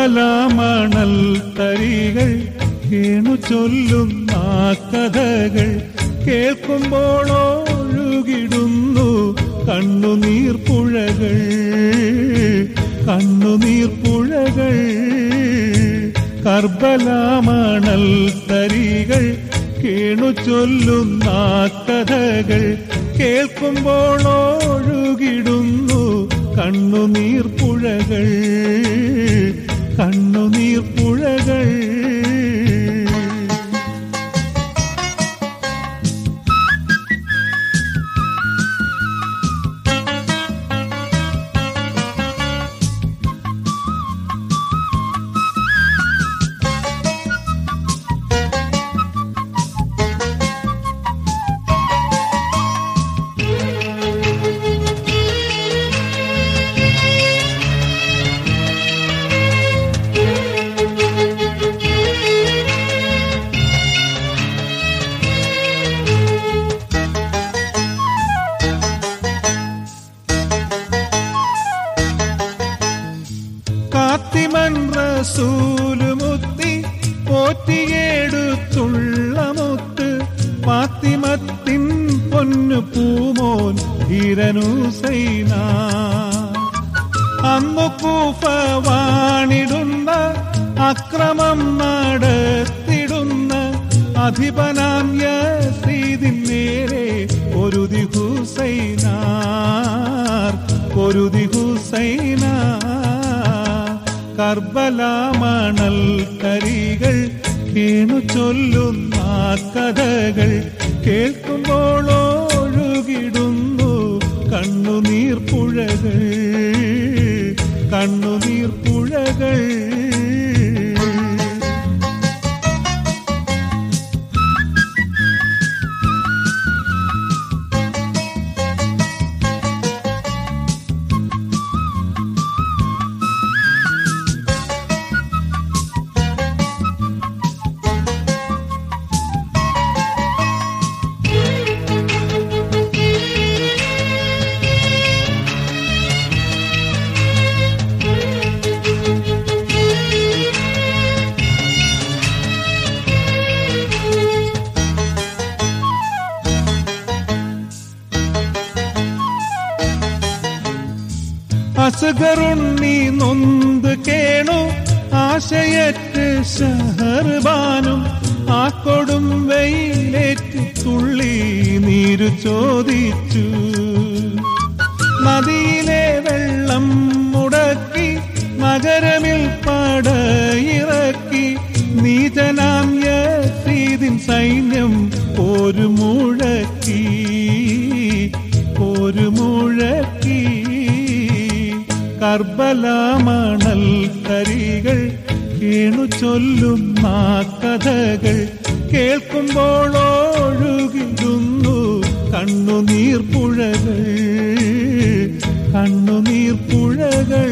കർബലാമണൽ തരികൾ കേണു ചൊല്ലുന്ന കഥകൾ കേൾക്കുമ്പോൾ ഒഴുകിടുന്നു കണ്ണുനീർപ്പുഴകൾ കണ്ണുനീർപ്പുഴകൾ. കർബലാമണൽ തരികൾ കേണു ചൊല്ലുന്ന കഥകൾ കേൾക്കുമ്പോൾ ഒഴുകിടുന്നു കണ്ണുനീർപ്പുഴകൾ കണ്ണുനീർപ്പുഴകൾ. ഫാത്തിമൻ റസൂലുമുത്തി പോറ്റിയെടുത്തുള്ള മുത്ത് ഫാത്തിമത്തിൻ പൊന്നു പൂമോൻ ധീരനുസൈന. അന്നു കൂഫ വാണിടുന്ന അക്രമം നടത്തിടുന്ന അധിപനാം യസീദിൻ നേരെ പൊരുതി ഹുസൈനാർ പൊരുതി ഹുസൈനാർ. കർബലാമണൽ തരികൾ കേണു ചൊല്ലുന്ന കഥകൾ കേൾക്കുമ്പോൾ ഒഴുകിടുന്നു കണ്ണുനീർപ്പുഴകൾ കണ്ണുനീർപ്പുഴകൾ. അസ്ഗറുണ്ണി നൊന്ത് കേണു ആശയറ്റ് ഷഹർബാനും ആ കൊടും വെയിലേറ്റ് തുള്ളി നീരു ചോദിച്ചു. നദിയിലെ വെള്ളം മുടക്കി നഗരമിൽ പടയിറക്കി നീചനാം യസീദിൻ സൈന്യം ഒരു മുഴക്കി ഒരു മുഴക്കി. കർബലാമണൽ തരികൾ കേണു ചൊല്ലുന്ന കഥകൾ കേൾക്കുമ്പോൾ ഒഴുകിടുന്നു കണ്ണുനീർപ്പുഴകൾ കണ്ണുനീർപ്പുഴകൾ.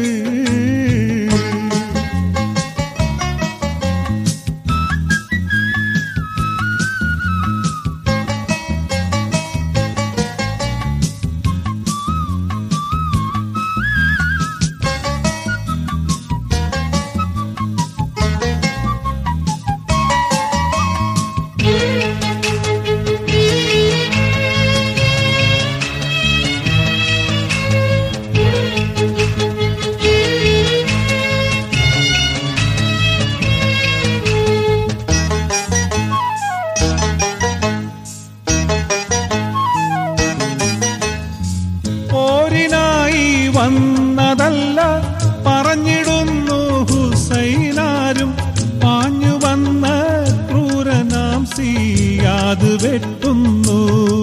വന്നതല്ല പറഞ്ഞിടുന്നു ഹുസൈനാരും പാഞ്ഞു വന്ന ക്രൂരനാം സിയാദ് വെട്ടുന്നു.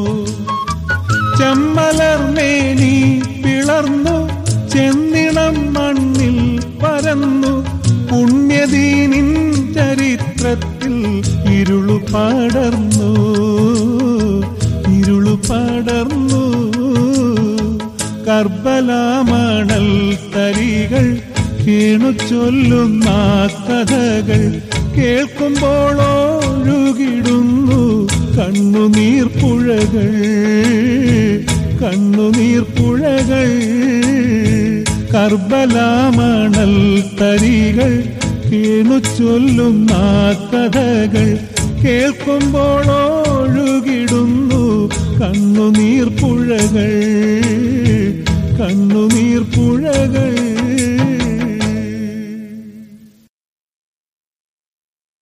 ചെമ്മലർമേനി പിളർന്നു ചെന്നിളം മണ്ണിൽ പരന്നു പുണ്യദീനിൻ ചരിത്രത്തിൽ ഇരുളു പടർന്നു ഇരുളു പടർന്നു. കർബലാമണൽ തരികൾ കേണു ചൊല്ലുന്ന കഥകൾ കേൾക്കുമ്പോൾ ഒഴുകിടുന്നു കണ്ണുനീർപ്പുഴകൾ കണ്ണുനീർപ്പുഴകൾ. കർബലാമണൽ തരികൾ വീണു ചൊല്ലുന്ന കഥകൾ കേൾക്കുമ്പോൾ ഒഴുകിടുന്നു കണ്ണുനീർ പുഴകൾ, കണ്ണുനീർ പുഴകൾ.